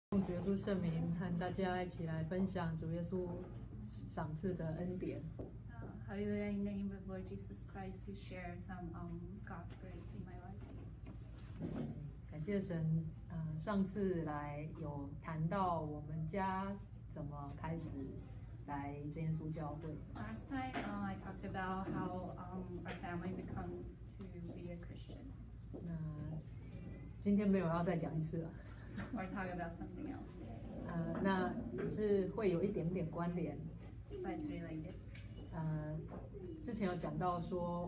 用主耶稣圣名和大家一起来分享主耶稣赏赐的恩典。 Hallelujah, in the name of Lord Jesus Christ, to share some God's grace in my life. 感谢神，上次来有谈到我们家怎么开始来真耶稣教会。 Last time, I talked about how our family become to be a Christian. 那今天没有要再讲一次了。 Or talk about something else today. 那是会有一点点关联。 But it's related. 之前有讲到说，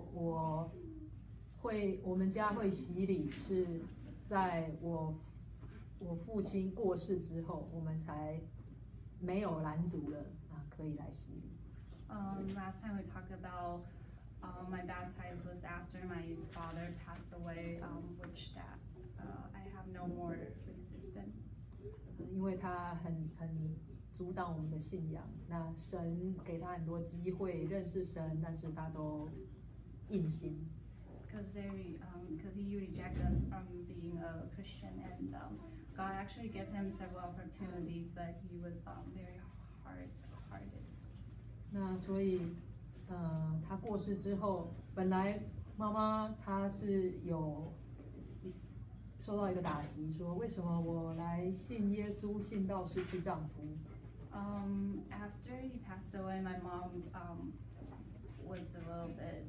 我们家会洗礼，是在我父亲过世之后，我们才没有拦阻了可以来洗礼。 Last time we talked about my baptism was after my father passed away, which that I have no more resistance. 因为他很阻挡我们的信仰，那神给他很多机会认识神，但是他都硬心。 Because he rejected us from being a Christian, and God actually gave him several opportunities, but he was very hard-hearted. 那所以他过世之后，本来妈妈她是有受到一个打击，说为什么我来信耶稣，信到失去丈夫。 After he passed away, my mom was a little bit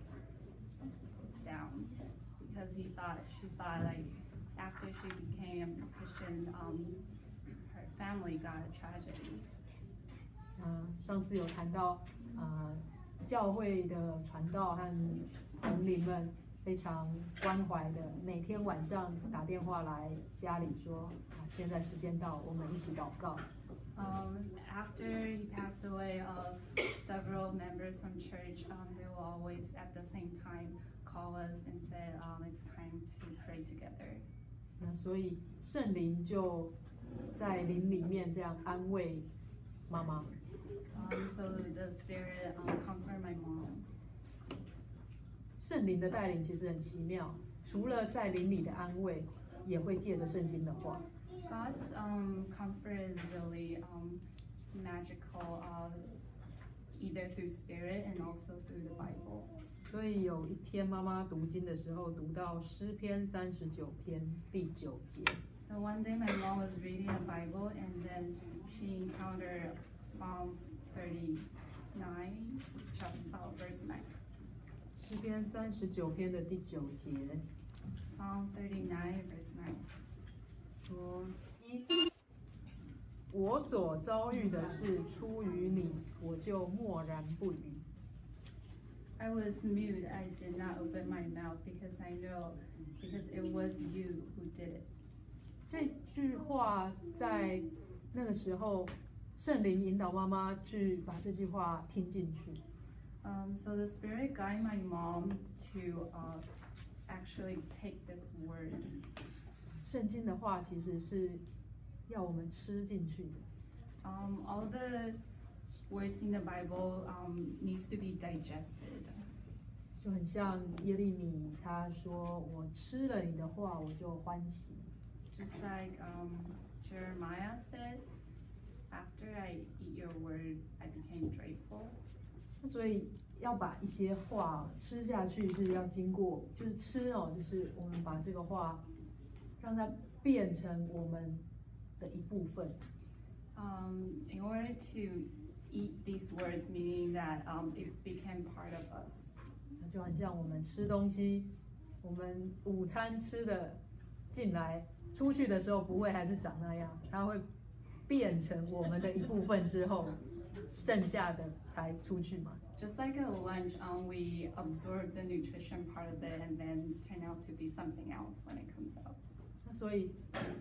down because she thought like after she became a Christian, her family got a tragedy. 上次有谈到教会的传道和同龄们非常关怀的，每天晚上打电话来家里说现在时间到，我们一起祷告。 After he passed away, several members from church, they will always at the same time call us and say, it's time to pray together. 那所以圣灵就在灵里面这样安慰妈妈。 So the Spirit comfort my mom. 圣灵的带领其实很奇妙，除了在灵里的安慰，也会借着圣经的话。 God's comfort is really magical, either through Spirit and also through the Bible. 所以有一天妈妈读经的时候，读到诗篇39篇第9节。 So one day my mom was reading the Bible, and then she encountered Psalms 39, verse 9. 诗篇39篇的第9节。 Psalm 39, verse 9. 说我所遭遇的事出于你，我就默然不语。 I was mute. I did not open my mouth because I know, because it was you who did it. 这句话在那个时候，圣灵引导妈妈去把这句话听进去。 So the Spirit guided my mom to actually take this word. 圣经的话其实是要我们吃进去的。 All the words in the Bible needs to be digested. 就很像耶利米他说：“我吃了你的话，我就欢喜。” Just like Jeremiah said, "After I eat your word, I became joyful." 所以要把一些话吃下去是要经过，就是吃就是我们把这个话让它变成我们的一部分。 In order to eat these words, meaning that it became part of us. 就很像我们吃东西，我们午餐吃的进来，出去的时候不会还是长那样，它会变成我们的一部分之后，剩下的才出去嘛。 Just like a lunch, we absorb the nutrition part of it and then turn out to be something else when it comes out. 所以，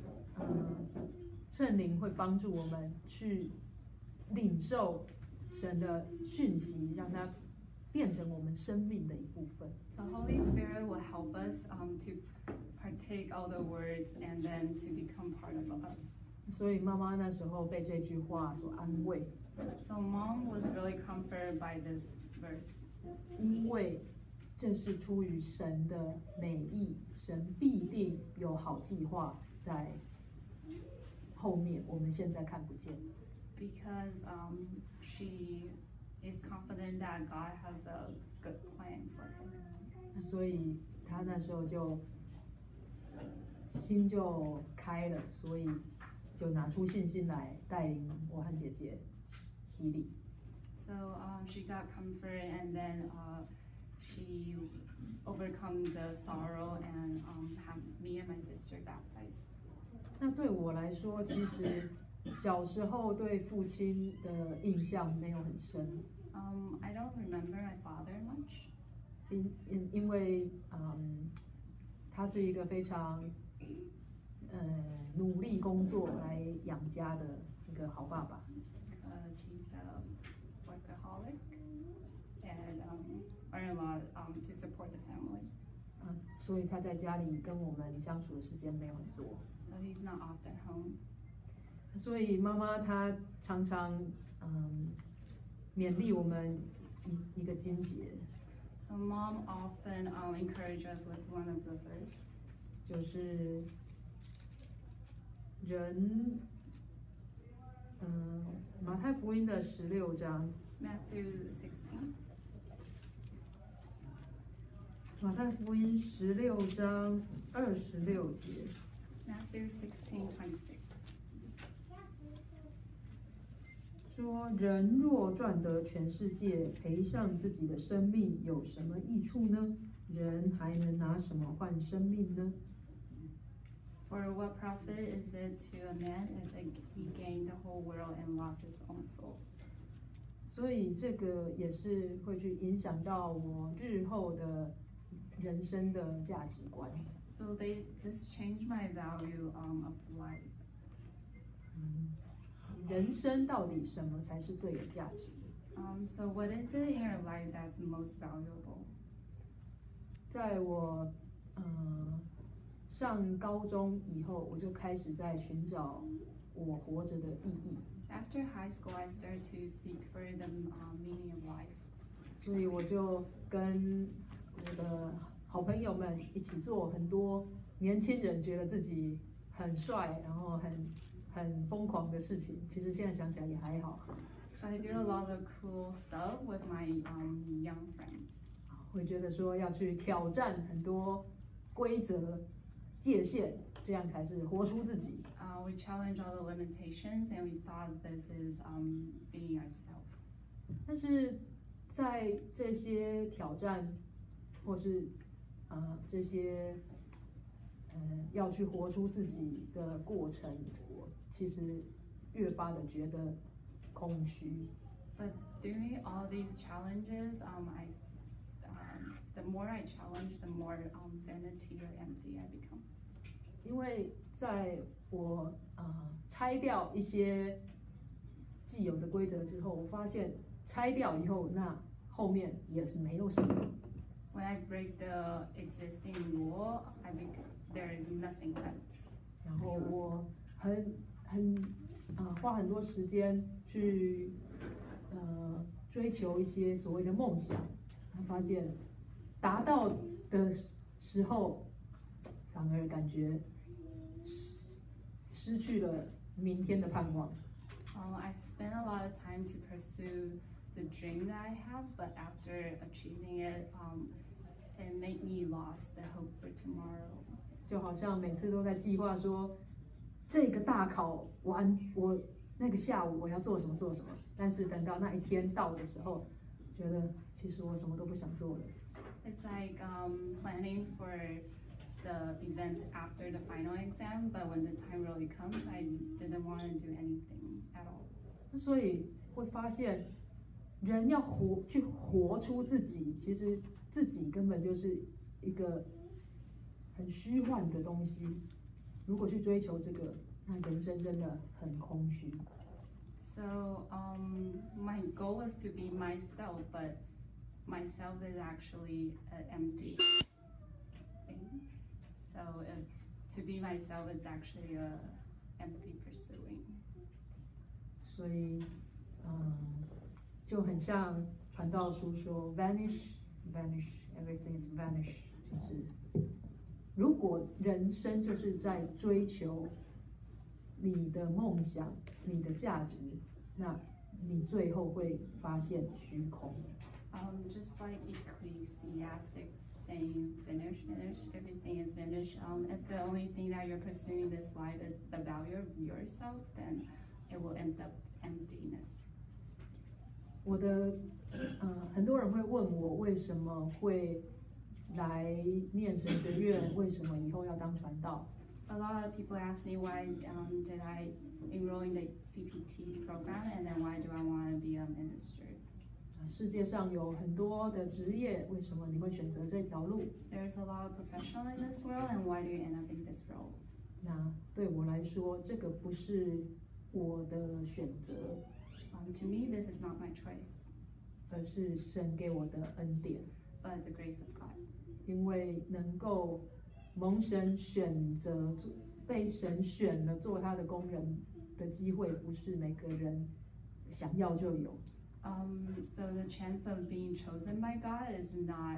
圣灵会帮助我们去领受神的讯息，让它变成我们生命的一部分。 So Holy Spirit will help us to partake all the words and then to become part of us. 所以妈妈那时候被这句话所安慰。 So Mom was really comforted by this verse. 因为这是出于神的美意，神必定有好计划在后面我们现在看不见。 Because she is confident that God has a good plan for her. 所以他那时候就心就开了，所以就拿出信心来带领我和姐姐洗礼。 So she got comfort, and then she overcome the sorrow and have me and my sister baptized. 那对我来说，其实小时候对父亲的印象没有很深。 I don't remember my father much. 因为他是一个非常努力工作来养家的一个好爸爸。 Because he's a workaholic and earn a lot to support the family. 所以他在家里跟我们相处的时间没有很多。 So he's not often home. 所以妈妈她常常勉励我们一个经节。 So mom often encourages us with one of the verse. 就是人，马太福音的16章。 Matthew 16. 马太福音16章26节。 Matthew 16:26. 说人若赚得全世界，赔上自己的生命，有什么益处呢？人还能拿什么换生命呢？ For what profit is it to a man if he gained the whole world and lost his own soul? 所以这个也是会去影响到我日后的人生的价值观。 So this changed my value of life. 人生到底什么才是最有价值的？ So what is it in your life that's most valuable? 在我上高中以后，我就开始在寻找我活着的意义。 After high school, I started to seek for the meaning of life. 所以我就跟我的好朋友们一起做很多年轻人觉得自己很帅，然后很疯狂的事情。其实现在想起来也还好。 So I do a lot of cool stuff with my young friends. 会觉得说要去挑战很多规则、界限，这样才是活出自己。 We challenge all the limitations, and we thought this is being ourselves. 但是在这些挑战，或是这些要去活出自己的过程，我其实越发的觉得空虚。 But during all these challenges, the more I challenge, the more vanity or empty I become. 因为在我拆掉一些既有的规则之后，我发现拆掉以后，那后面也是没有什么。 When I break the existing rule, there is nothing left. 然后我花很多时间去追求一些所谓的梦想，发现达到的时候，反而感觉失去了明天的盼望。 I've spent a lot of time to pursue the dream that I have, but after achieving it, it made me lost the hope for tomorrow. 就好像每次都在计划说，这个大考完，我那个下午我要做什么做什么，但是等到那一天到的时候，觉得其实我什么都不想做了。 It's like planning for the events after the final exam, but when the time really comes, I didn't want to do anything at all. 所以会发现，人要活出自己，其实自己根本就是一个很虚幻的东西。如果去追求这个，那人生真的很空虚。 So my goal was to be myself, but myself is actually empty thing. So to be myself is actually a empty pursuing. 所以，就很像传道书说 ，vanish, vanish, everything is vanish， 就是如果人生就是在追求你的梦想、你的价值，那你最后会发现虚空。 Just like Ecclesiastes saying, finish, finish, everything is finished. If the only thing that you're pursuing this life is the value of yourself, then it will end up emptiness. 我的很多人会问我为什么会来念神学院，为什么以后要当传道？ A lot of people ask me why did I enroll in the PPT program, and then why do I want to be a minister? 世界上有很多的职业，为什么你会选择这条路？ There's a lot of professional in this world, and why do you end up in this role? 那对我来说，这个不是我的选择， To me, this is not my choice, 而是神给我的恩典。 but the grace of God. 因为能够蒙神选择，被神选了做他的工人的机会，不是每个人想要就有。 So the chance of being chosen by God is not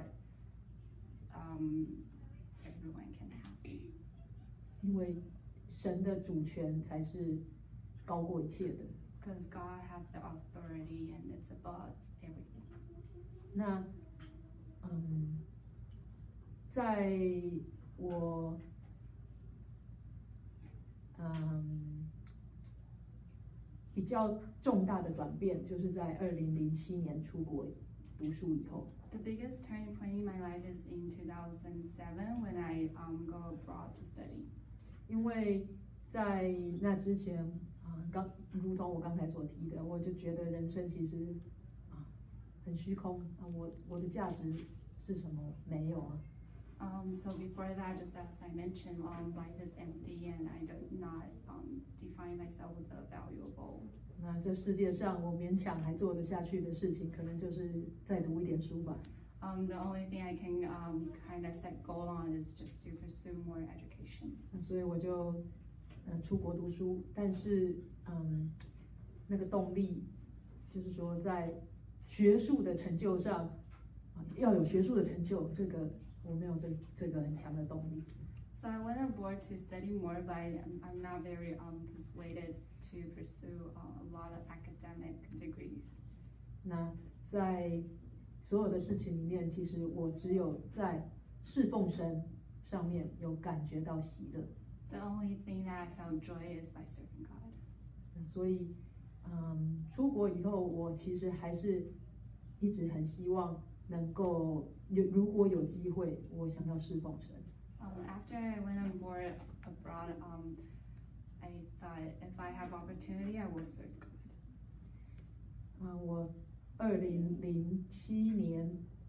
everyone can have. 因为神的主权才是高过一切的。 Because God has the authority and it's above everything. 那，在我，比较重大的转变，就是在2007年出国读书以后。 The biggest turning point in my life is in 2007 when I go abroad to study. 因为在那之前，如同我刚才所提的，我就觉得人生其实很虚空啊，我的价值是什么？没有啊。 So before that, just as I mentioned, life is empty and I do not define myself with a valuable. 那这世界上我勉强还做得下去的事情，可能就是再读一点书吧。 The only thing I can kind of set goal on is just to pursue more education. 所以我就出国读书，但是那个动力就是说在学术的成就上要有学术的成就，这个我没有这个很强的动力。 So I went abroad to study more, but I'm not very persuaded to pursue a lot of academic degrees. 那在所有的事情里面，其实我只有在侍奉神上面有感觉到喜乐。 The only thing that I felt joy is by serving God. 所以，出国以后，我其实还是一直很希望能够如果有机会，我想要侍奉神。 After I went abroad, I thought if I have opportunity, I will serve God. 我2007年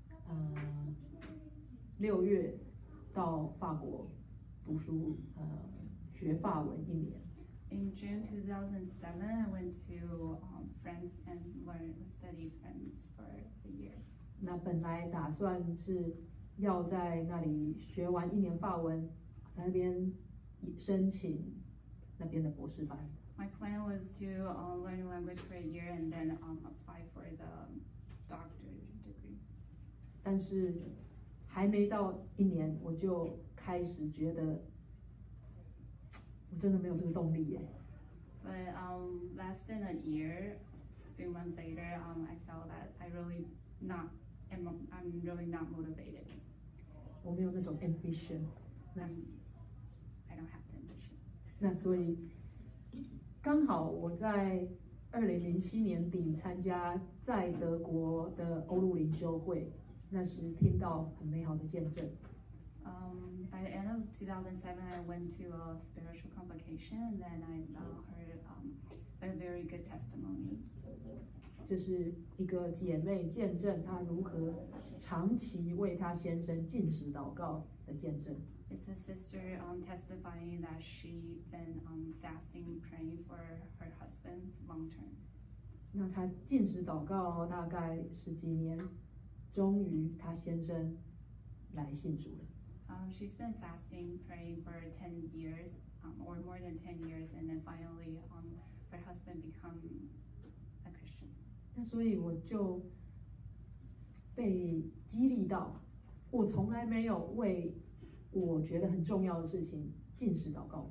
6月到法国读书，学法文1年。 In June 2007, I went to France and studied French for a year. 那本来打算是要在那里学完1年法文，在那边申请那边的博士班。 My plan was to learn a language for a year and then apply for the doctorate degree. 但是还没到1年，我就开始觉得我真的没有这个动力耶。 But less than a year, a few months later, I felt that I'm really not motivated. 我没有那种 ambition。 I don't have the ambition. 那所以刚好我在2007年底参加在德国的欧陆灵修会，那时听到很美好的见证。 By the end of 2007, I went to a spiritual convocation and then I heard a very good testimony. 这是一个姐妹见证她如何长期为她先生禁食祷告的见证。 It's a sister testifying that she been fasting, praying for her husband long term. 那她禁食祷告大概10几年，终于她先生来信主了。 She's been fasting, praying for 10 years or more than 10 years, and then finally her husband become a Christian. 那所以我就被激励到，我从来没有为我觉得很重要的事情禁食祷告过。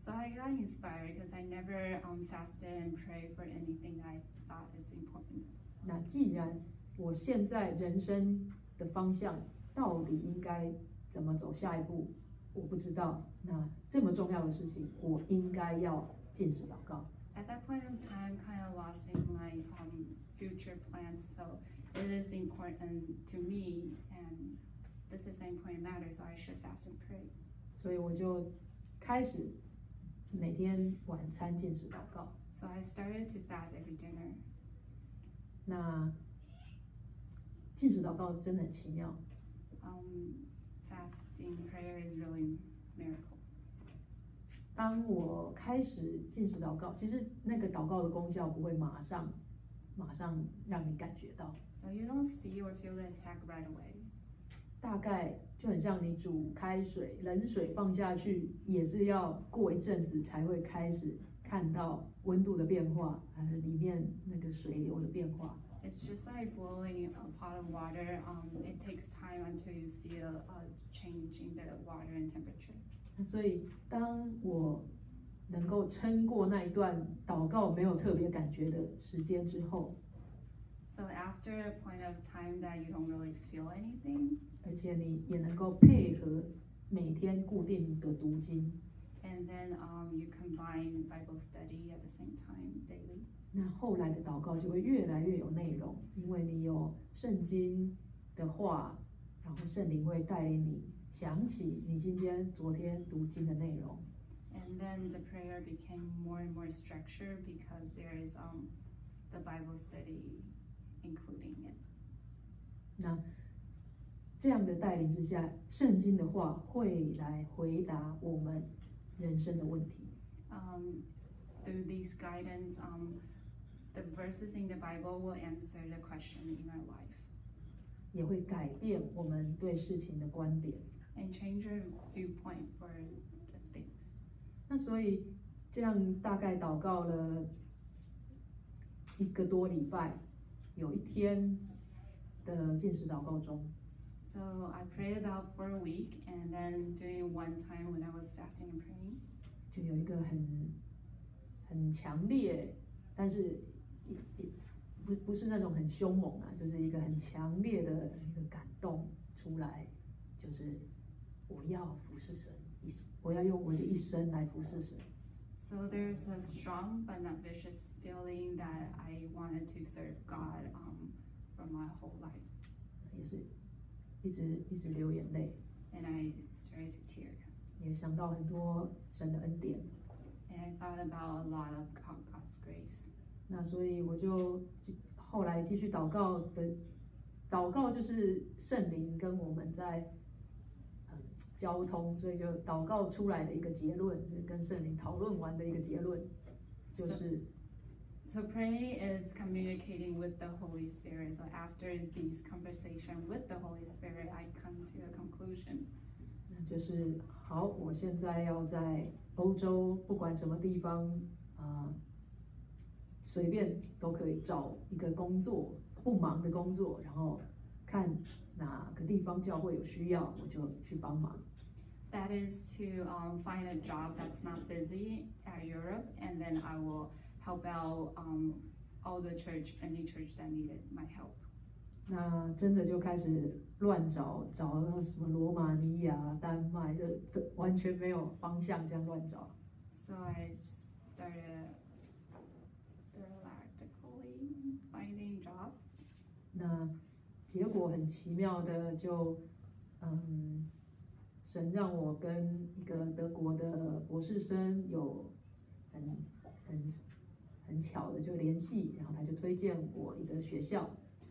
So I got inspired because I never fasted and prayed for anything that I thought is important. 那既然我现在人生的方向到底应该怎么走下一步，我不知道。那这么重要的事情，我应该要禁食祷告。 At that point in time, kind of lost in my future plans. So it is important to me, and this is an important matter. So I should fast and pray. 所以我就开始每天晚餐禁食祷告。 So I started to fast every dinner. 那禁食祷告真的很奇妙。 Fasting prayer is really miracle. 当我开始禁食祷告，其实那个祷告的功效不会马上让你感觉到。 So you don't see or feel the effect right away. 大概就很像你煮开水，冷水放下去，也是要过一阵子才会开始看到温度的变化，里面那个水流的变化。 It's just like boiling a pot of water. It takes time until you see a change in the water and temperature. 所以当我能够撑过那一段祷告没有特别感觉的时间之后， So after a point of time that you don't really feel anything, 而且你也能够配合每天固定的读经， and then you combine Bible study at the same time daily. 那后来的祷告就会越来越有内容，因为你有圣经的话，然后圣灵会带领你想起你昨天读经的内容。 And then the prayer became more and more structured because there is the Bible study including it. 那这样的带领之下，圣经的话会来回答我们人生的问题。 Through these guidance, the verses in the Bible will answer the question in our life. 也会改变我们对事情的观点。 And change your viewpoint for the things. 那所以这样大概祷告了1个多礼拜，有一天的禁食祷告中， So I prayed about for a week, and then during one time when I was fasting and praying, 就有一个很强烈，但是不是那种很凶猛啊，就是一个很强烈的一个感动出来，就是我要服侍神，我要用我的一生来服侍神。 so there's a strong but not vicious feeling that I wanted to serve God for my whole life. 也是一直流眼泪， And I started to tear. 也想到很多神的恩典。 And I thought about a lot of God's grace. 那所以我就后来继续祷告就是圣灵跟我们在交通，所以就祷告出来的一个结论，就是跟圣灵讨论完的一个结论，就是。 So pray is communicating with the Holy Spirit. So after these conversation with the Holy Spirit, I come to a conclusion. 就是好，我现在要在欧洲，不管什么地方随便都可以找一个工作，不忙的工作，然后看哪个地方教会有需要，我就去帮忙。 That is to find a job that's not busy at Europe, and then I will help out all the church, any church that needed my help. 那真的就开始乱找了什么罗马尼亚、丹麦，就完全没有方向，这样乱找。 So I started sporadically finding jobs. 那结果很奇妙的就，神让我跟一个德国的博士生有很巧的就联系，然后他就推荐我一个学校。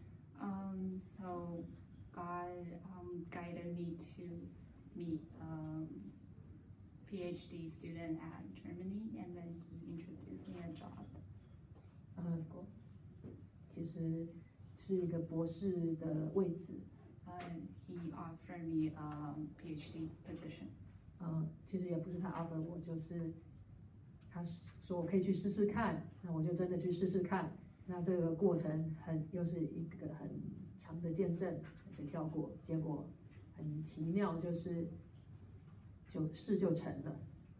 So God guided me to meet a PhD student at Germany, and then he introduced me a job school. 其实是一个博士的位置。 He offered me a PhD position. 其实也不是他 offer 我，就是他说我可以去试试看，那我就真的去试试看。那这个过程又是一个很长的见证，就跳过。结果很奇妙，就成了。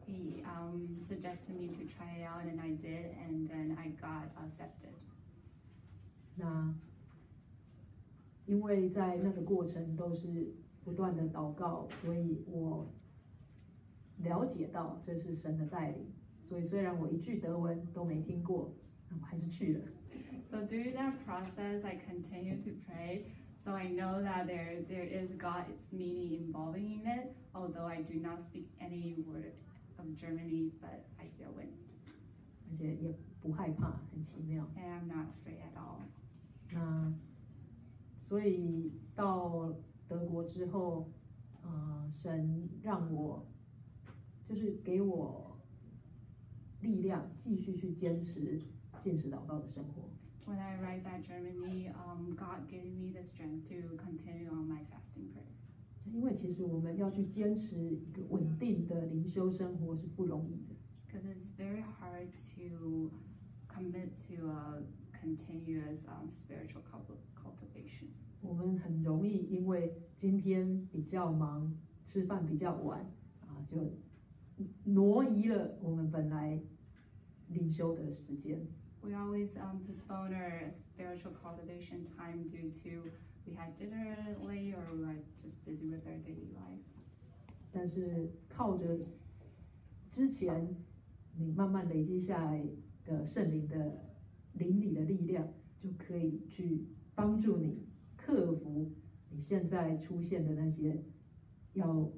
he suggested me to try it out, and I did, and then I got accepted. 那因为在那个过程都是不断的祷告，所以我了解到这是神的带领。所以虽然我一句德文都没听过，我还是去了。 So during that process, I continued to pray. So I know that there is God's meaning involving in it, although I do not speak any word of Germanese, but I still went. 而且也不害怕，很奇妙。 And I'm not afraid at all. 那所以到德国之后，神让我就是给我力量，继续去坚持禁食祷告的生活。 When I arrived at Germany, God gave me the strength to continue on my fasting prayer. 因为其实我们要去坚持一个稳定的灵修生活是不容易的。 Because it's very hard to commit to a continuous spiritual cultivation. 我们很容易因为今天比较忙，吃饭比较晚就挪移了我们本来灵修的时间。 We always postpone our spiritual cultivation time due to we had dinner late or we were just busy with our daily life. 但是靠着之前你慢慢累积下来的圣灵的灵里的力量，就可以去帮助你克服你现在出现的那些要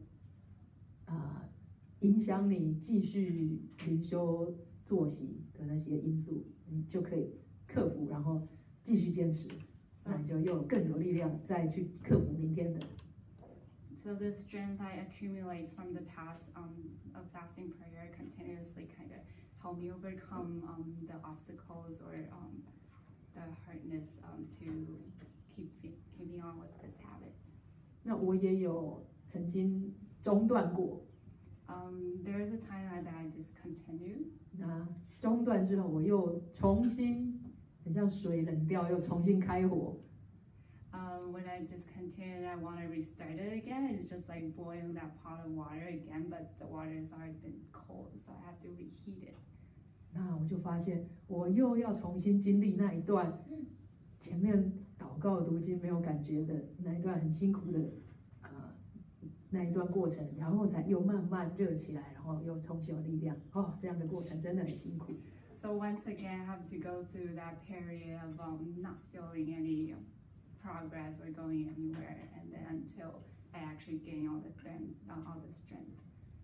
影响你继续灵修作息的那些因素，你就可以克服，然后继续坚持，那你就又更有力量再去克服明天的。 So the strength I accumulate from the past of fasting prayer continuously kind of help me overcome the obstacles or the hardness to keeping on with this habit. 那我也有曾经中断过。 There is a time that I discontinued. 那中断之后，我又重新，很像水冷掉，又重新开火。 When I discontinued, I want to restart it again. It's just like boiling that pot of water again, but the water has already been cold, so I have to reheat it. 那我就发现，我又要重新经历那一段前面祷告读经没有感觉的那一段很辛苦的那一段过程，然后才又慢慢热起来，然后又重新有力量。这样的过程真的很辛苦。 So once again, I have to go through that period of not feeling any progress or going anywhere, and then until I actually gain all the strength.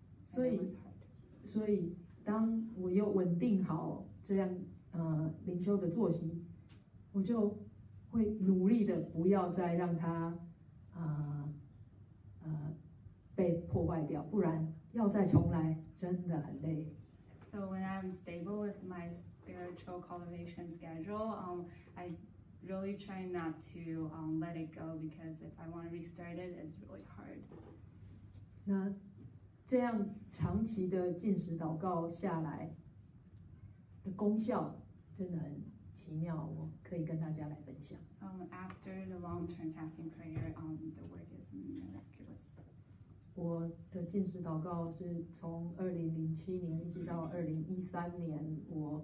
所以当我又稳定好这样灵修的作息，我就会努力的不要再让它被破坏掉，不然要再重来真的很累。 So when I'm stable with my spiritual cultivation schedule, I really try not to let it go, because if I want to restart it, it's really hard. 那这样长期的禁食祷告下来的功效真的很奇妙，我可以跟大家来分享。 After the long-term fasting prayer, the work is miraculous. 我的禁食祷告是从2007年一直到2013年，我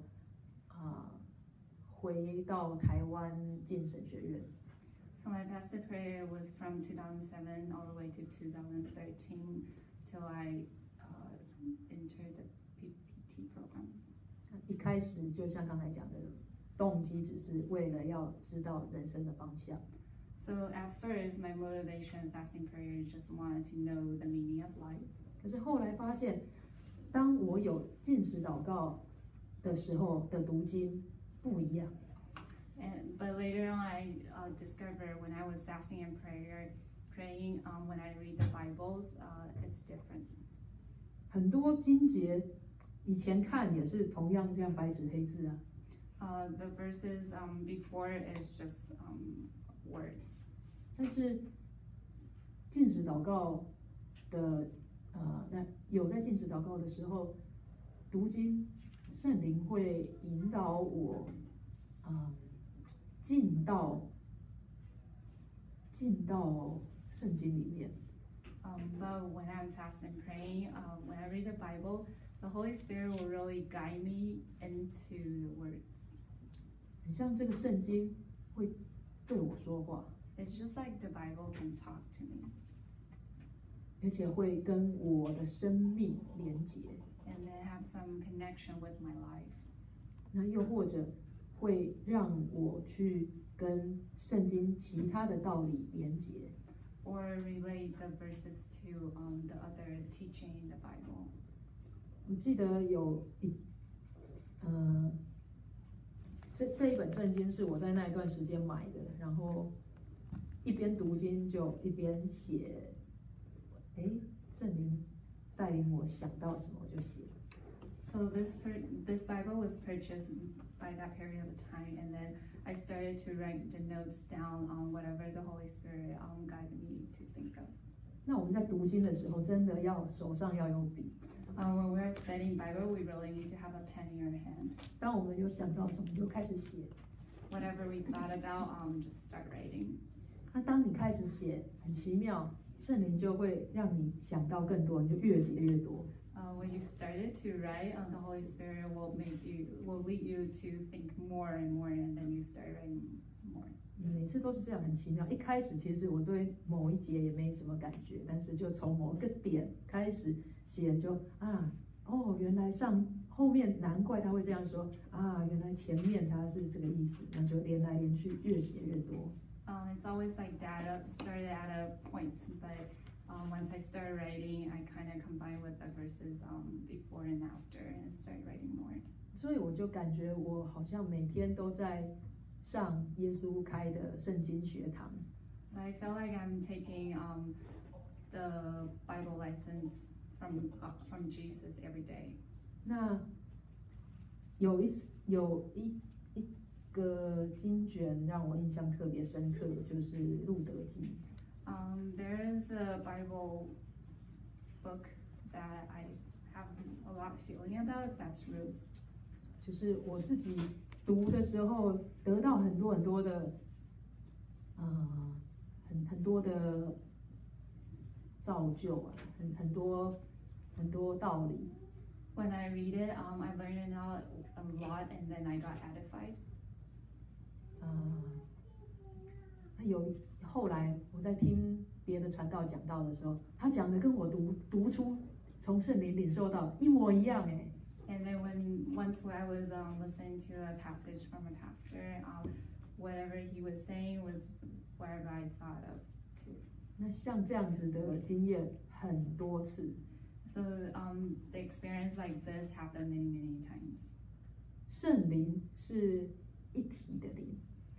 回到台湾进神学院。 So my fasting prayer was from 2007 all the way to 2013 till I entered the PPT program. 一开始就像刚才讲的，动机只是为了要知道人生的方向。 So at first, my motivation in fasting prayer is just wanted to know the meaning of life. 可是后来发现，当我有禁食祷告的时候的读经不一样。 But later on, I discovered when I was fasting and praying, when I read the Bibles, it's different. 很多经节以前看也是同样这样白纸黑字啊。 The verses before is just words. 但是禁食祷告的那有在禁食祷告的时候读经，圣灵会引导我进到圣经里面。 But when I'm fasting and praying, when I read the Bible, The Holy Spirit will really guide me into the words. 很像这个圣经会对我说话， It's just like the Bible can talk to me, 而且会跟我的生命连结。 and then have some connection with my life. 那又或者会让我去跟圣经其他的道理连结。 Or relate the verses to the other teaching in the Bible. 我记得这一本圣经是我在那一段时间买的，然后一边读经就一边写，圣灵带领我想到什么我就写。 So this Bible was purchased by that period of time, and then I started to write the notes down on whatever the Holy Spirit guided me to think of. 那我们在读经的时候，真的手上要有笔。 When we're studying Bible, we really need to have a pen in our hand. 当我们有想到什么，就开始写。 Whatever we thought about, just start writing. 那当你开始写，很奇妙，圣灵就会让你想到更多，你就越写越多。 When you started to write, the Holy Spirit will lead you to think more and more, and then you start writing more. 每次都是这样，很奇妙。一开始其实我对某一节也没什么感觉，但是就从某一个点开始写就，原来后面难怪他会这样说啊，原来前面他是这个意思，那就连来连去，越写越多。 It's always like that. Started at a point, but once I started writing, I kind of combined with the verses before and after, and start writing more. 所以我就感觉我好像每天都在上耶稣开的圣经学堂。 So I feel like I'm taking the Bible lessons from Jesus every day. 那有一个经卷让我印象特别深刻，就是路德记。 There is a Bible book that I have a lot of feeling about. That's Ruth. 就是我自己读的时候得到很多的，很多的造就啊，很多道理。 When I read it, I learned a lot, and then I got edified. 后来我在听别的传道讲道的时候，他讲的跟我读出从圣灵领受到一模一样哎。 And then once I was listening to a passage from a pastor, whatever he was saying was whatever I thought of too. 那像这样子的经验很多次。 So the experience like this happened many times. 圣灵是一体的灵，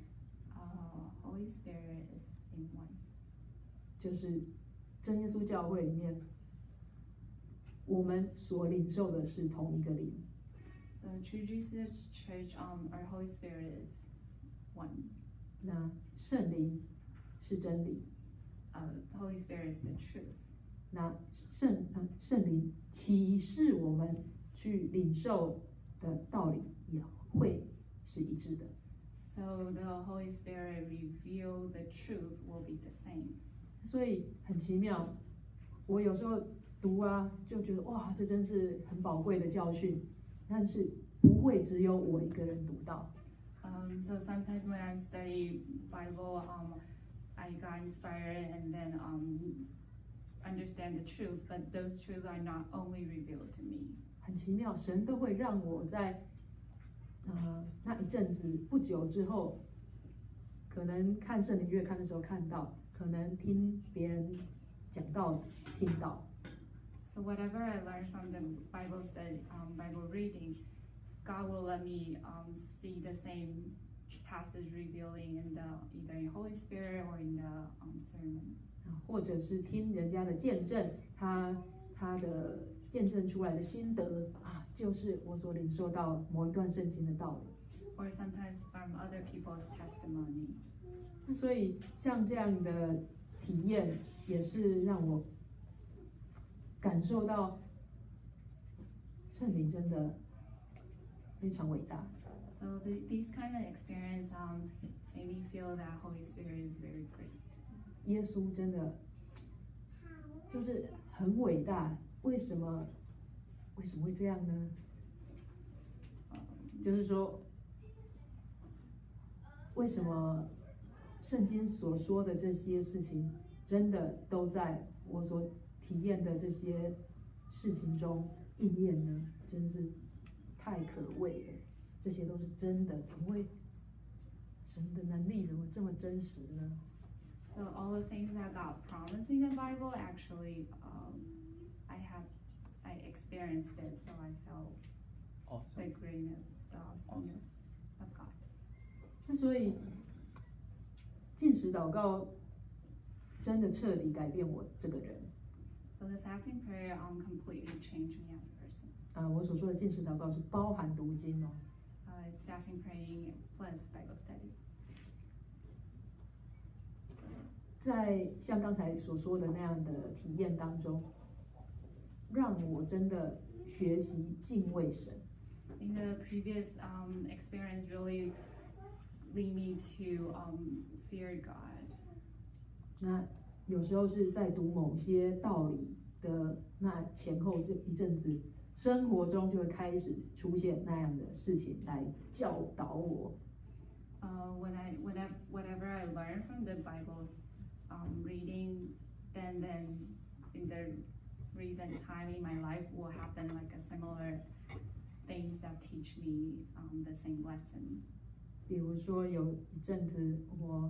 Holy Spirit is in one. 就是真耶稣教会里面，我们所领受的是同一个灵。 So True Jesus Church, our Holy Spirit is one. 那圣灵是真理， The Holy Spirit is the truth. 那圣灵启示我们去领受的道理也会是一致的。 So the Holy Spirit reveal the truth will be the same. 所以很奇妙，我有时候读就觉得哇，这真是很宝贵的教训，但是不会只有我一个人读到。 So sometimes when I study Bible, I got inspired and then understand the truth, but those truths are not only revealed to me. 很奇妙，神都会让我在那一阵子不久之后，可能看圣灵月刊的时候看到，可能听别人讲道听到。 So whatever I learned from the Bible study, Bible reading, God will let me see the same passage revealing in either in Holy Spirit or in the sermon. 或者是听人家的见证，他的见证出来的心得就是我所领受到某一段圣经的道理。 Or sometimes from other people's testimony. 所以像这样的体验，也是让我感受到圣灵真的非常伟大。 So these kind of experience made me feel that Holy Spirit is very great. 耶稣真的就是很伟大，为什么为什么会这样呢？就是说，为什么圣经所说的这些事情，真的都在我所体验的这些事情中应验呢？真是太可畏了，这些都是真的，怎么会神的能力怎么这么真实呢？ So all the things that God promised in the Bible, actually, I experienced it, so I felt the Awesome. greatness, the awesomeness of God. 那所以禁食祷告真的彻底改变我这个人。 So the fasting prayer completely changed me as a person. 我所说的禁食祷告是包含读经哦。 It's fasting praying plus Bible study. 在像刚才所说的那样的体验当中，让我真的学习敬畏神。 In the previous experience, really lead me to fear God. 那有时候是在读某些道理的那前后这一阵子，生活中就会开始出现那样的事情来教导我。 Whatever I learn from the Bible's reading, then in the recent time in my life will happen like a similar things that teach me the same lesson. 比如说有一阵子我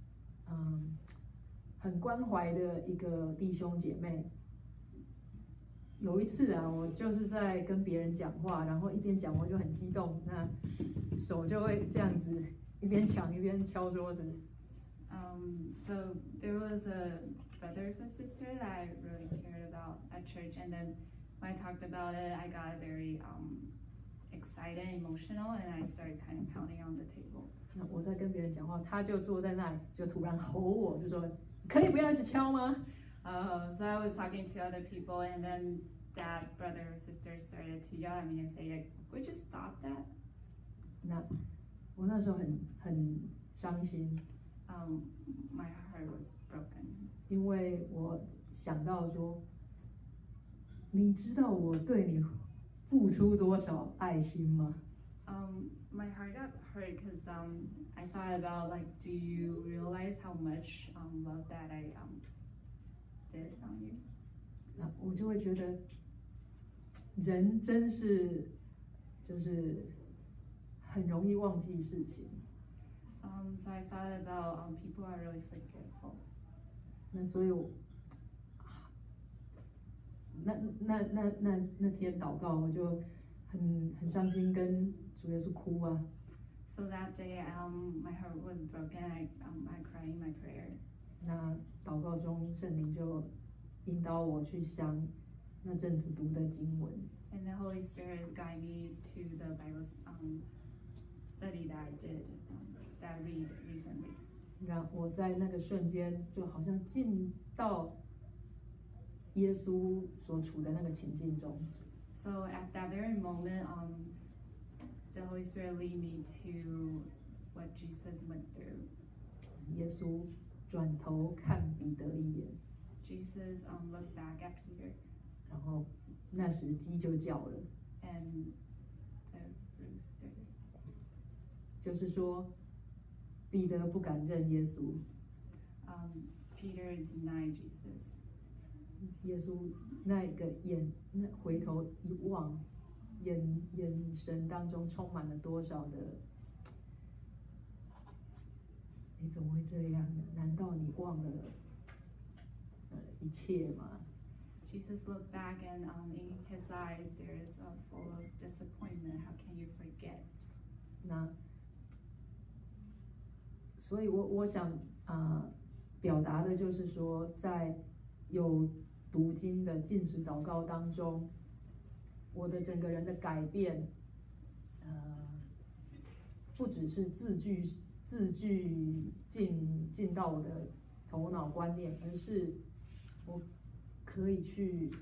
很关怀的一个弟兄姐妹，有一次啊，我就是在跟别人讲话，然后一边讲我就很激动，那手就会这样子一边讲一边敲桌子。 So there was a brothers and sister that I really cared about at church, and then when I talked about it, I got very excited, emotional, and I started kind of pounding on the table. 那我在跟别人讲话，他就坐在那里，就突然吼我，就说：“可以不要一直敲吗？” So I was talking to other people, and then that brother or sister started to yell at me and say, "Would you stop that?" 那我那时候很伤心。 My heart was broken. 因为我想到说，你知道我对你付出多少爱心吗？ My heart got hurt because I thought about like, do you realize how much love that I did on you? 那我就会觉得，人真是就是很容易忘记事情。 So I thought about people are really forgetful. 那所以我，那天祷告，我就很伤心，跟主耶稣哭啊。 So that day, my heart was broken. I cried in my prayer. 那祷告中，圣灵就引导我去想那阵子读的经文。 And the Holy Spirit guided me to the Bible study that I did, that I read recently. 让我在那个瞬间，就好像进到耶稣所处的那个情境中。 So at that very moment, the Holy Spirit lead me to what Jesus went through. 耶稣转头看彼得一眼， Jesus looked back at Peter, 然后那时鸡就叫了， and the rooster. 就是说彼得不敢认耶稣。 Peter denied Jesus. 耶稣那回头一望，眼神当中充满了多少的，你怎么会这样呢？难道你忘了一切吗？ Jesus looked back, and in his eyes there's full of disappointment. How can you forget? 那所以我想表达的就是说，在有读经的禁食祷告当中，我的整个人的改变，不只是字句进到我的头脑观念，而是我可以去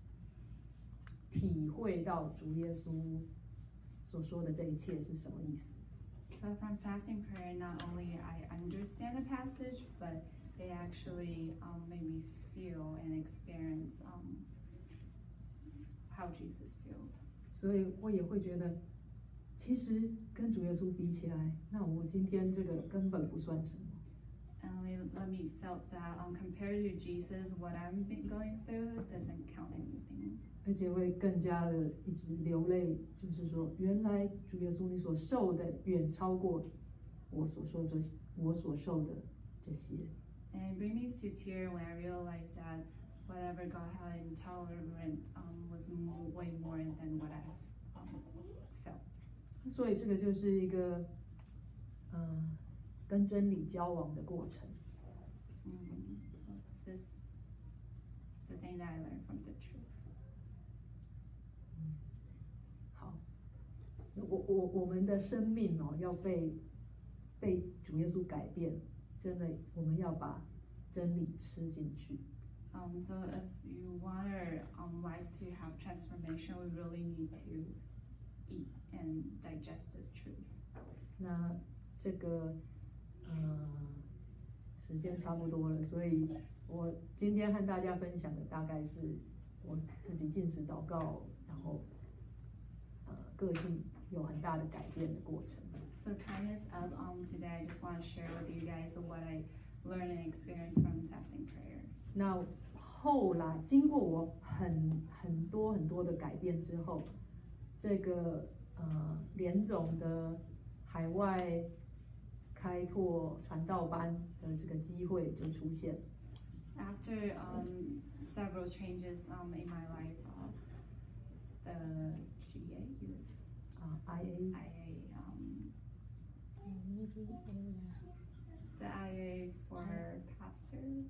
体会到主耶稣所说的这一切是什么意思。 So from fasting prayer, not only I understand the passage, but it actually made me feel and experience how Jesus feel. 所以我也会觉得，其实跟主耶稣比起来，那我今天这个根本不算什么。 And let me felt that compared to Jesus, what I'm going through doesn't count anything. 而且会更加的一直流泪，就是说，原来主耶稣你所受的远超过我所受的这些。 And it brings me to tear when I realize that whatever God had intolerant was way more than what I felt. 所以这个就是一个，跟真理交往的过程。 So this is the thing that I learned from the truth. 好，我们的生命要被主耶稣改变，真的我们要把真理吃进去。 So if you want our life to have transformation, we really need to eat and digest this truth. 那这个时间差不多了，所以我今天和大家分享的大概是我自己禁食祷告，然后个性有很大的改变的过程。 So time is up. Today I just want to share with you guys what I learned and experienced from fasting prayer. 那后来经过我很多的改变之后，这个联总的海外开拓传道班的这个机会就出现。 After several changes in my life, the IA for pastor,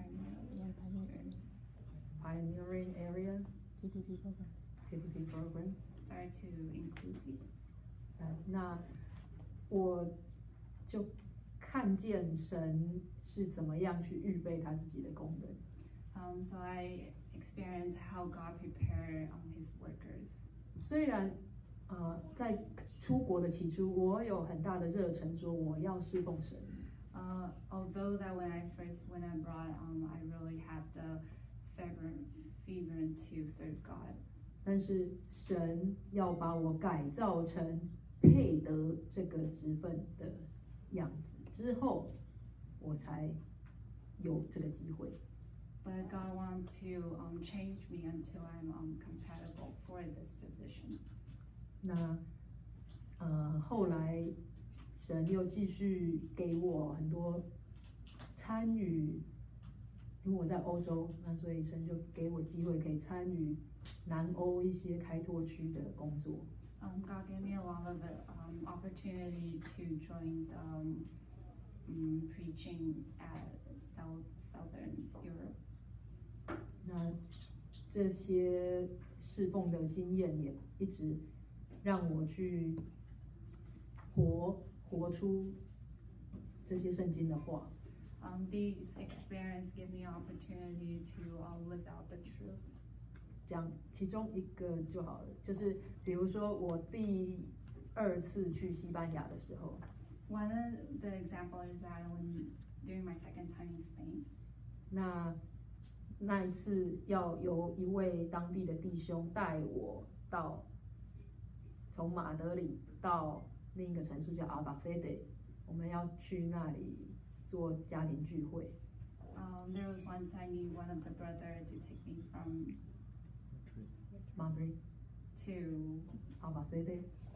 pioneering area TTP program start to include people. 那我就看见神是怎么样去预备他自己的工人。 So I experienced how God prepared His workers. 虽然在出国的起初，我有很大的热忱，说我要侍奉神。 Although that when I first went abroad, I really had the fever to serve God. 但是神要把我改造成配得这个职分的样子之后，我才有这个机会。 But God wants to change me until I'm compatible for this position. 那后来神又继续给我很多参与，因为我在欧洲，那所以神就给我机会可以参与南欧一些开拓区的工作。 God gave me a lot of opportunity to join the preaching at Southern Europe. 那这些侍奉的经验也一直让我去活出这些圣经的话。 These experiences give me opportunity to live out the truth. 讲其中一个就好了，就是比如说我第2次去西班牙的时候。 One of the example is that during my second time in Spain. 那一次要由一位当地的弟兄带我从马德里到另一个城市叫阿巴菲德，我们要去那里做家庭聚会。 There was once I need one of the brother to take me from Madrid to 阿巴菲德。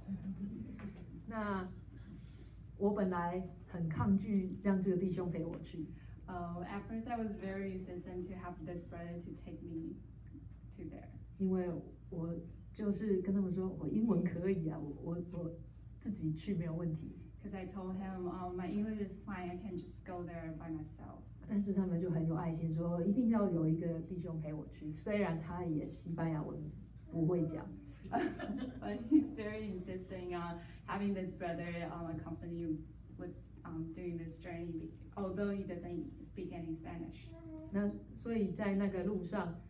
那我本来很抗拒让这个弟兄陪我去。 At first I was very resistant to have this brother to take me to there. 因为我就是跟他们说，我英文可以啊，我自己去没有问题。 Because I told him, my English is fine, I can just go there by myself. 但是他们就很有爱心，说一定要有一个弟兄陪我去，虽然他也西班牙文不会讲。 But he's very insisting on having this brother accompany you with doing this journey, although he doesn't speak any Spanish. 那所以在那个路上，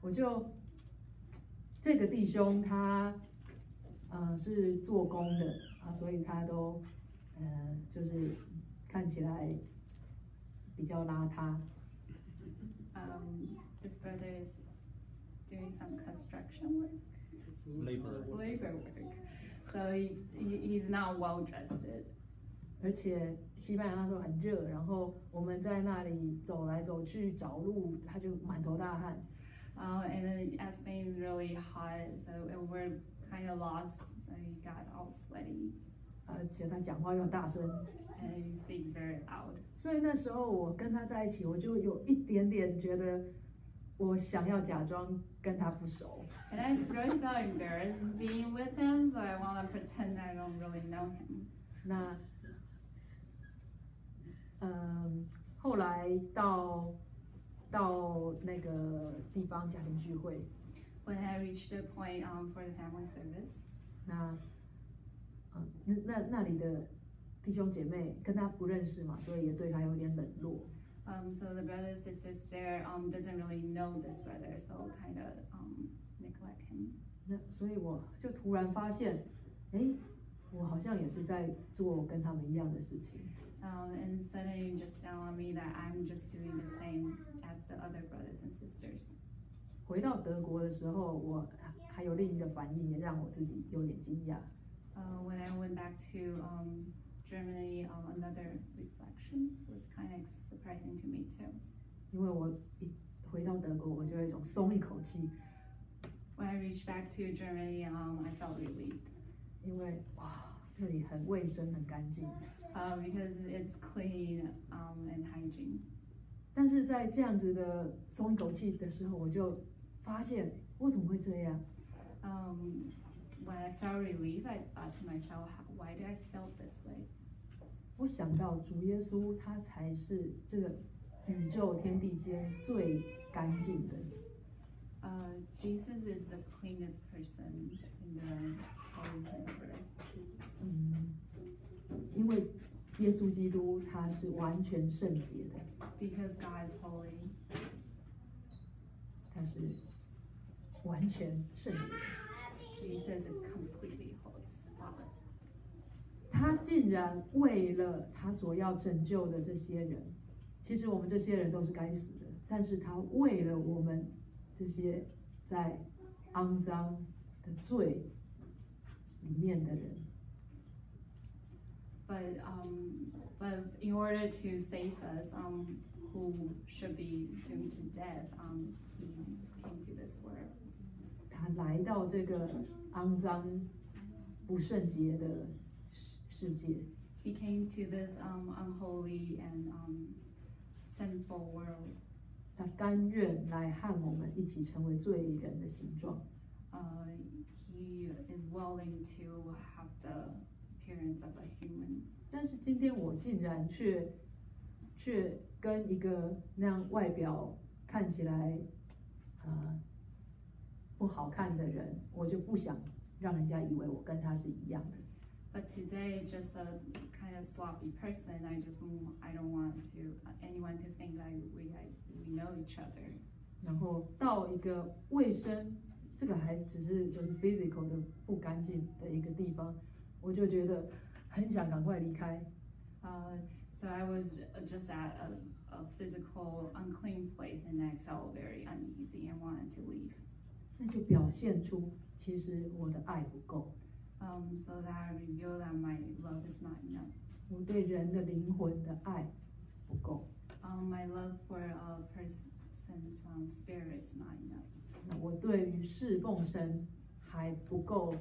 这个弟兄他是做工的所以他都就是看起来比较邋遢。 This brother is doing some construction work. labor. labor work. So he's not well dressed. 而且西班牙那时候很热，然后我们在那里走来走去找路，他就满头大汗。 And then Spain is really hot, so we're kind of lost. So he got all sweaty. 而且他讲话又很大声， And he speaks very loud. 所以那时候我跟他在一起，我就有一点点觉得，我想要假装跟他不熟。 And I really felt embarrassed being with him, so I want to pretend I don't really know him. 那，后来到那个地方家庭聚会， When I reached the point for the family service, 那里的弟兄姐妹跟他不认识嘛，所以也对他有点冷落。 so the brothers sisters there doesn't really know this brother, so kind of neglect him. 那所以我就突然发现，我好像也是在做跟他们一样的事情。 And suddenly just dawned on me that I'm just doing the same as the other brothers and sisters. 回到德国的时候，我还有另一个反应，也让我自己有点惊讶。 When I went back to Germany, another reflection was kind of surprising to me too. 因为我一回到德国，我就有一种松一口气， When I reached back to Germany, I felt relieved 因为哇，这里很卫生，很干净。 because it's clean and hygiene. 但是在这样子的松一口气的时候，我就发现我怎么会这样？ When I felt relief, I thought to myself, why did I feel this way? 我想到主耶稣，他才是这个宇宙天地间最干净的。 Jesus is the cleanest person in the whole universe. 因为耶稣基督他是完全圣洁的， Because God is holy. 他是完全圣洁的。 Jesus is completely holy, spotless. 他竟然为了他所要拯救的这些人，其实我们这些人都是该死的，但是他为了我们这些在肮脏的罪里面的人， But in order to save us, who should be doomed to death, he came to this world. 他来到这个肮脏不圣洁的世界， He came to this unholy and sinful world. 他甘愿来和我们一起成为罪人的形状。 He is willing to have the appearance of a human. 但是今天我竟然却跟一个那样外表看起来不好看的人，我就不想让人家以为我跟他是一样的。 But today, just a kind of sloppy person. I don't want anyone to think that we know each other. 然后到一个卫生，这个还只是就是 physical 的不干净的一个地方，我就觉得很想赶快离开。 So I was just at a physical unclean place, and I felt very uneasy and wanted to leave. 那就表现出其实我的爱不够， So that I revealed that my love is not enough. 我对人的灵魂的爱不够。 My love for a person's spirit is not enough. 那我对于侍奉神还不够，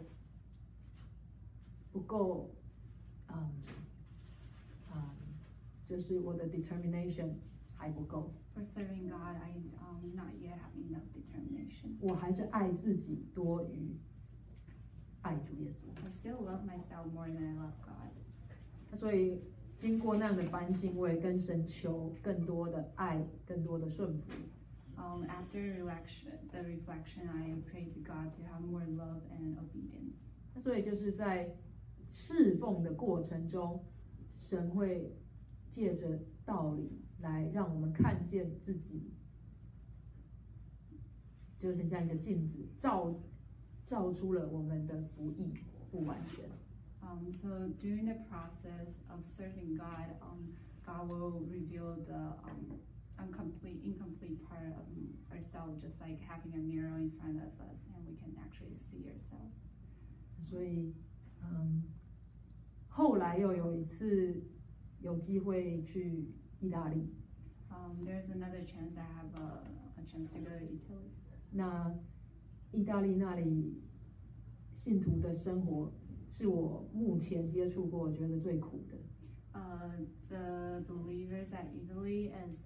就是我的 determination 还不够， For serving God, I not yet have enough determination. 我还是爱自己多于爱主耶稣。 I still love myself more than I love God. 所以经过那样的反省，我也跟神求更多的爱，更多的顺服。 After the reflection, I pray to God to have more love and obedience. 所以就是在侍奉的过程中，神会借着道理来让我们看见自己，就很像一个镜子，照出了我们的不义、不完全。 So during the process of serving God, God will reveal the incomplete part of ourselves, just like having a mirror in front of us, and we can actually see ourselves. 所以，后来又有一次有机会去意大利。 There's another chance I have a chance to go to Italy. 那意大利那里信徒的生活是我目前接触过觉得最苦的。 The believers at Italy is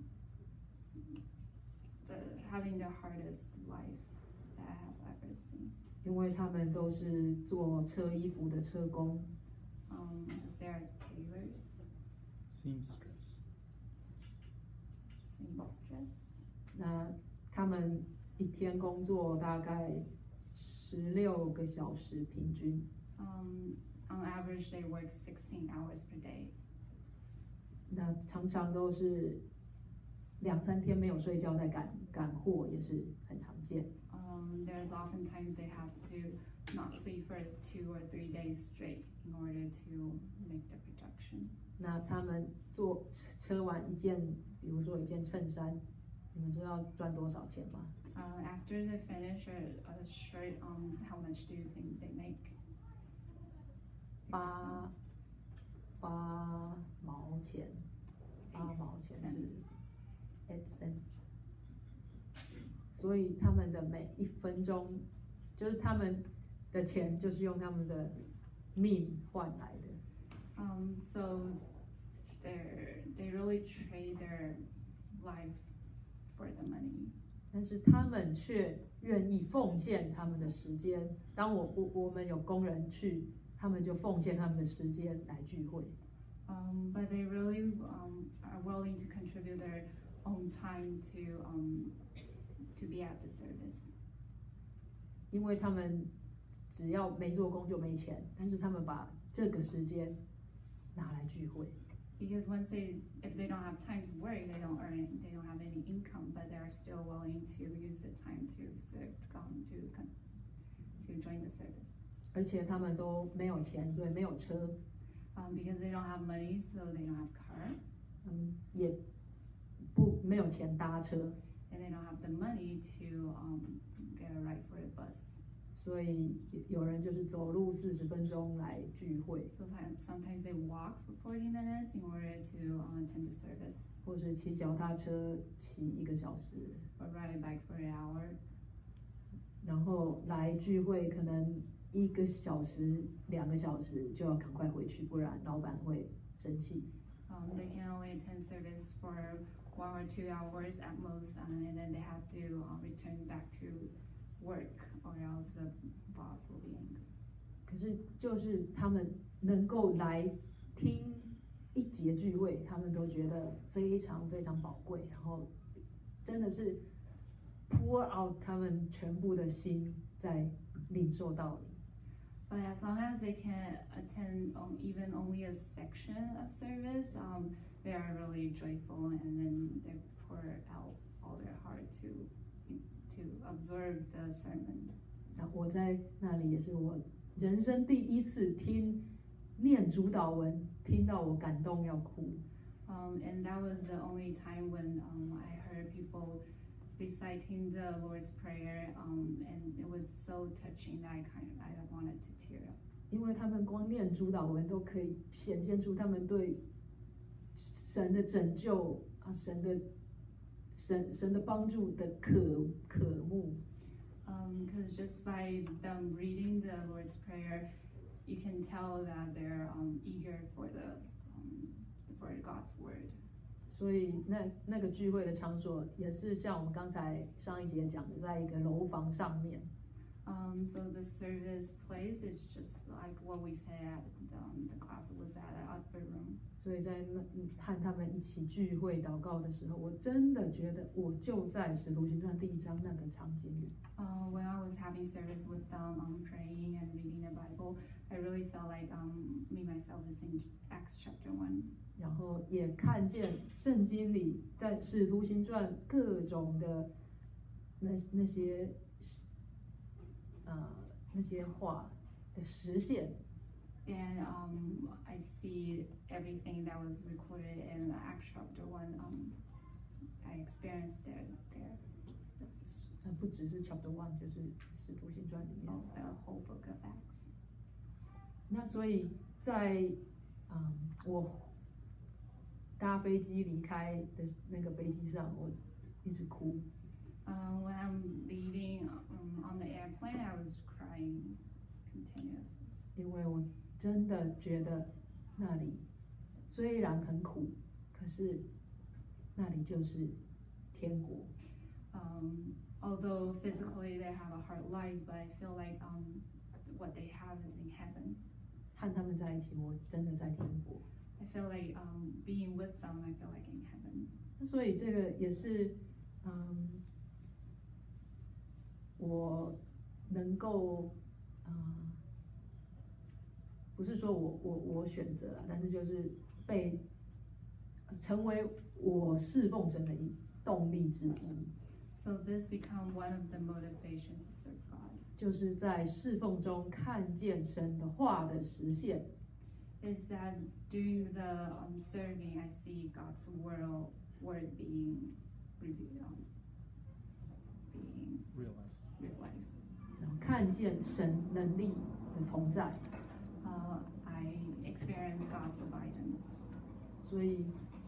having the hardest life that I have ever seen. 因为他们都是做车衣服的车工。 Because they are tailors. Seamstress. 那他们一天工作大概16个小时平均。 On average, they work 16 hours per day. 那常常都是2-3天没有睡觉，在赶货也是很常见。 There's oftentimes they have to not sleep for 2 or 3 days straight in order to make the production. 那他们车完一件，比如说一件衬衫，你们知道赚多少钱吗 ？After they finish a shirt, how much do you think they make? 8毛钱，8毛钱是8 cent。所以他们的每1分钟，就是他们的钱，就是用他们的命换来的。 So they really trade their life for the money. 但是他们却愿意奉献他们的时间。当我们有工人去，他们就奉献他们的时间来聚会。 But they really are willing to contribute their own time to be at the service. 因为他们只要没做工就没钱，但是他们把这个时间拿来聚会。 Because if they don't have time to work, they don't have any income, but they are still willing to use the time to serve God, to join the service. 而且他们都没有钱，所以没有车。 Because they don't have money, so they don't have car. 也没有钱搭车。 And they don't have the money to get a ride for a bus. 所以有人就是走路40分钟来聚会。 So sometimes they walk for 40 minutes in order to attend the service. 或是骑脚踏车骑1个小时。 Or ride a bike for an hour. 然后来聚会，可能1个小时、2个小时就要赶快回去，不然老板会生气。 They can only attend service for 1 or 2 hours at most, and then they have to return back to work, or else the boss will be angry. 可是就是他们能够来听1节聚会，他们都觉得非常非常宝贵，然后真的是 pour out 他们全部的心在领受道理。 But as long as they can attend even only a section of service, they are really joyful, and then they pour out all their heart to absorb the sermon. 我在那里也是我人生第1次听念主祷文，听到我感动要哭。 And that was the only time when I heard people reciting the Lord's Prayer, and it was so touching that I wanted to tear up. 因为他们光念主祷文都可以显现出他们对神的拯救啊，神的帮助的渴慕。 Because just by them reading the Lord's Prayer, you can tell that they're eager for God's word. 所以那个聚会的场所也是像我们刚才上一节讲的，在一个楼房上面。 So the service place is just like what we said at the class was at an upper room. 所以在和他们一起聚会祷告的时候，我真的觉得我就在《使徒行传》第1章那个场景里。 When I was having service with them, praying and reading the Bible, I really felt like me myself is in Acts chapter 1. 然后也看见圣经里在《使徒行传》各种的那些话的实现。 And I see everything that was recorded in Acts chapter 1 I experienced there. 不只是 Chapter 1，就是《使徒行传》里面。 Oh, the whole book of Acts. 那所以在我搭飞机离开的那个飞机上，我一直哭。 When I'm leaving on the airplane, I was crying continuously. 因为我真的觉得那里虽然很苦，可是那里就是天国。 Although physically they have a hard life, but I feel like what they have is in heaven. 和他们在一起，我真的在天国。 I feel like being with them, I feel like in heaven. 那所以这个也是我能够不是说我选择了，但是就是被成为我侍奉神的动力之一。 So this become one of the motivation to serve God. 就是在侍奉中看见神的话的实现。 Is that during the serving, I see God's word being revealed, being realized. 然后看见神能力的同在。 I experience God's abidance. 所以，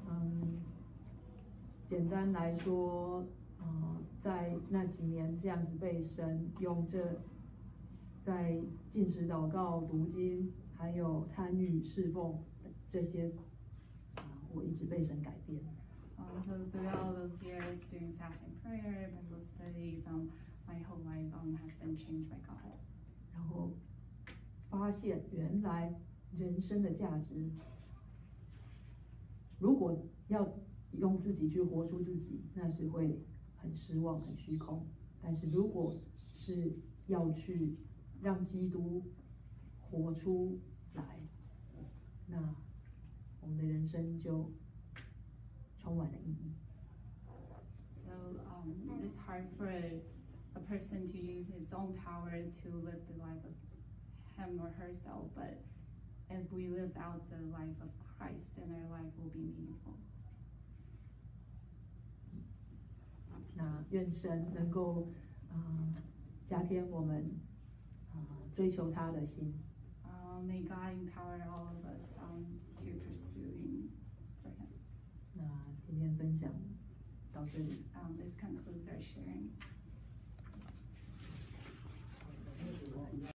简单来说，在那几年这样子被神用在禁食祷告、读经，还有参与侍奉这些，我一直被神改变。 So throughout those years doing fasting prayer, Bible studies, my whole life has been changed by God. 然后发现原来人生的价值，如果要用自己去活出自己，那是会很失望、很虚空。但是如果是要去让基督活出来，那我们的人生就充满了意义。 So it's hard for a person to use his own power to live the life of him or herself, but if we live out the life of Christ, then our life will be meaningful. 那愿神能够加添我们追求他的心。 May God empower all of us to pursuing for Him. 那今天分享到这里。 This concludes our sharing.